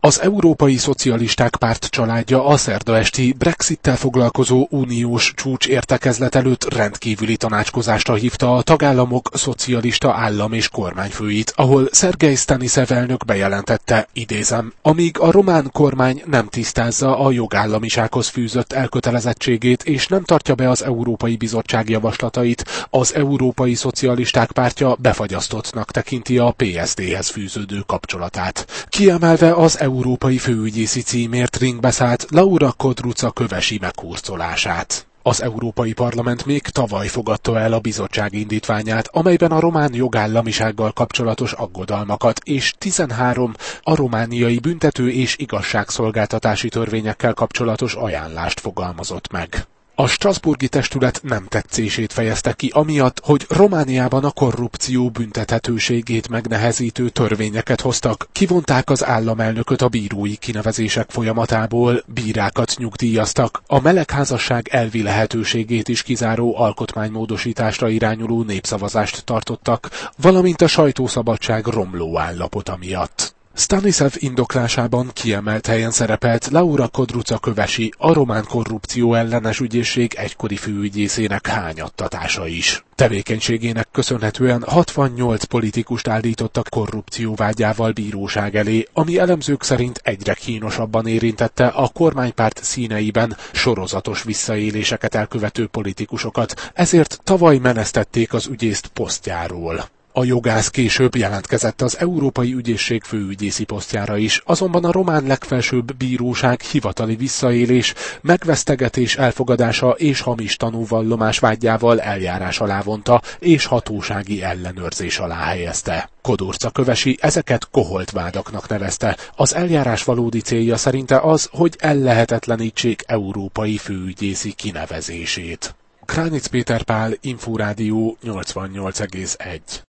Az Európai Szocialisták Párt családja a szerda esti Brexittel foglalkozó uniós csúcsértekezlet előtt rendkívüli tanácskozásra hívta a tagállamok szocialista állam- és kormányfőit, ahol Sergej Stanišev elnök bejelentette, idézem, amíg a román kormány nem tisztázza a jogállamisághoz fűzött elkötelezettségét és nem tartja be az Európai Bizottság javaslatait, az Európai Szocialisták Pártja befagyasztottnak tekinti a PSD-hez fűződő kapcsolatát. Kiemelve az európai főügyészi címért ringbe szállt Laura Codruța Kövesi meghurcolását. Az Európai Parlament még tavaly fogadta el a bizottság indítványát, amelyben a román jogállamisággal kapcsolatos aggodalmakat és 13 a romániai büntető és igazságszolgáltatási törvényekkel kapcsolatos ajánlást fogalmazott meg. A strasbourgi testület nem tetszését fejezte ki amiatt, hogy Romániában a korrupció büntethetőségét megnehezítő törvényeket hoztak, kivonták az államelnököt a bírói kinevezések folyamatából, bírákat nyugdíjaztak, a melegházasság elvi lehetőségét is kizáró alkotmánymódosításra irányuló népszavazást tartottak, valamint a sajtószabadság romló állapota miatt. Stanišev indoklásában kiemelt helyen szerepelt Laura Codruța Kövesi, a román korrupció ellenes ügyészség egykori főügyészének hányattatása is. Tevékenységének köszönhetően 68 politikust állítottak korrupció vágyával bíróság elé, ami elemzők szerint egyre kínosabban érintette a kormánypárt színeiben sorozatos visszaéléseket elkövető politikusokat, ezért tavaly menesztették az ügyészt posztjáról. A jogász később jelentkezett az Európai Ügyészség főügyészi posztjára is, azonban a román legfelsőbb bíróság hivatali visszaélés, megvesztegetés elfogadása és hamis tanúvallomás vágyával eljárás alá vonta és hatósági ellenőrzés alá helyezte. Codruța Kövesi ezeket koholt vádaknak nevezte. Az eljárás valódi célja szerinte az, hogy ellehetetlenítsék európai főügyészi kinevezését. Kránic Péter Pál, Inforádió 88,1